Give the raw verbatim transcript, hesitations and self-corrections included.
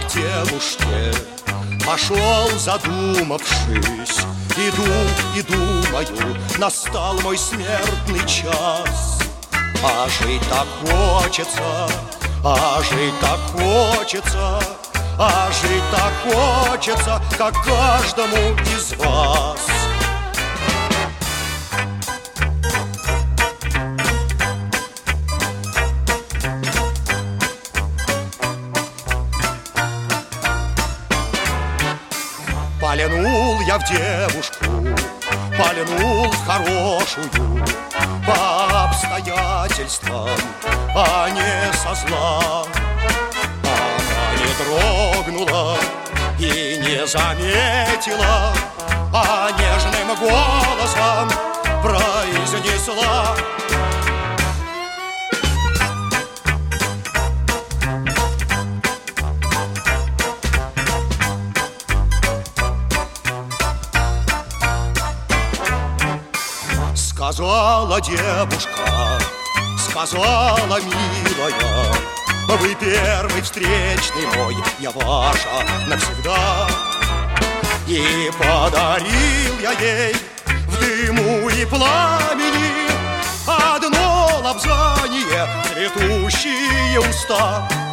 к девушке пошел, задумавшись. Иду и думаю, настал мой смертный час. А жить так хочется, а жить так хочется, а жить так хочется, как каждому из вас. Пальнул я в девушку, пальнул в хорошую, по обстоятельствам, а не со зла. Она не дрогнула и не заметила, а нежным голосом произнесла: сказала девушка, сказала милая, вы первый встречный мой, я ваша навсегда. И подарил я ей в дыму и пламени одно лобзание, цветущие уста.